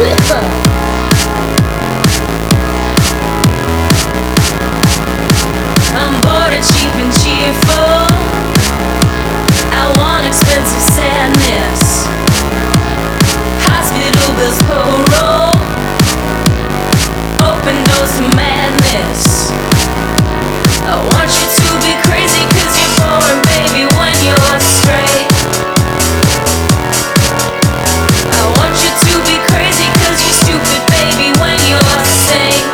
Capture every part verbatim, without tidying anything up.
I'm bored and cheap and cheerful. I want expensive sadness. Hospital bills parole. Open doors to madness. I want you to be crazy cause you're boring, baby, when you're straight. I want you to be crazy cause you're stupid, baby, when you're sane.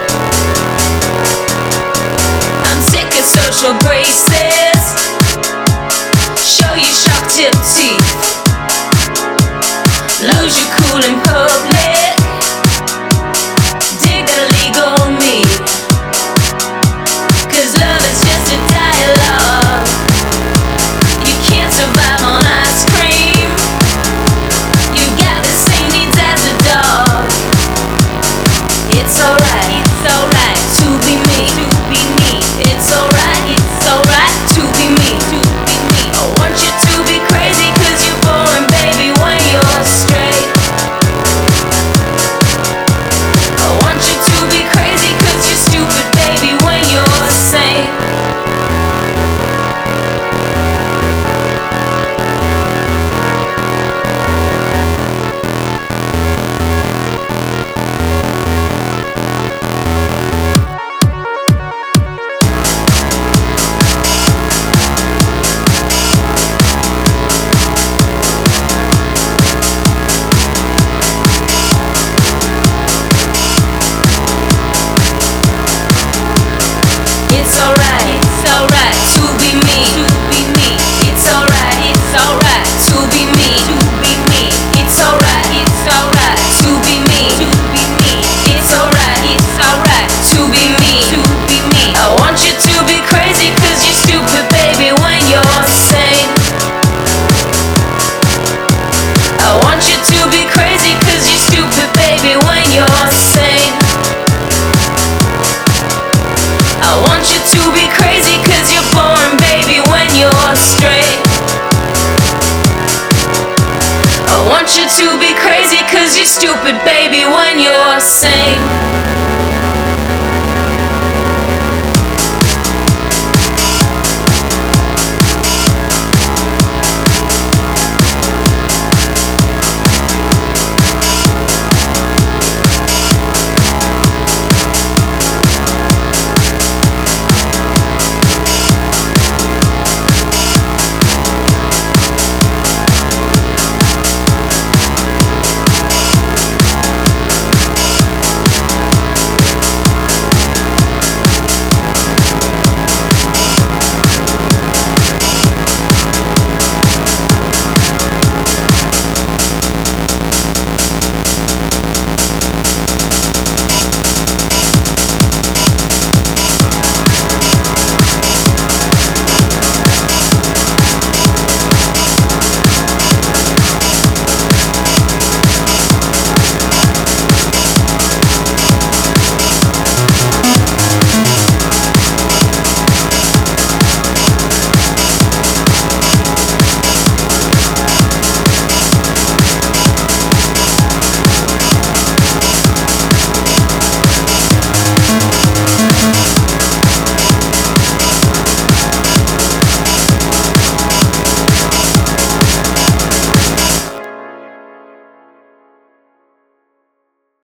I'm sick of social braces. Show your sharp tip teeth. Lose your cool in public. Dig the legal me. Cause love is just a dialogue. You can't survive on ice cream. You got the same needs as a dog. It's alright, it's alright to be me, to be me. It's alright, it's alright to be me, to be me. I want you to be crazy cause you're boring, baby, when you're straight. I want you to be crazy cause you're stupid, baby, when you're sane. It's alright, it's alright to be me, to be me. It's alright, it's alright to be me, to be me. It's alright, it's alright to be me, to be me. It's alright, it's alright to be me, to be me. I want you to be crazy cause you're stupid, baby, when you're sane. I want you to be crazy cause you're stupid, baby, when you're sane. I want you to be crazy cause you're boring, baby, when you're straight. I want you to be crazy cause you're stupid, baby, when you're sane.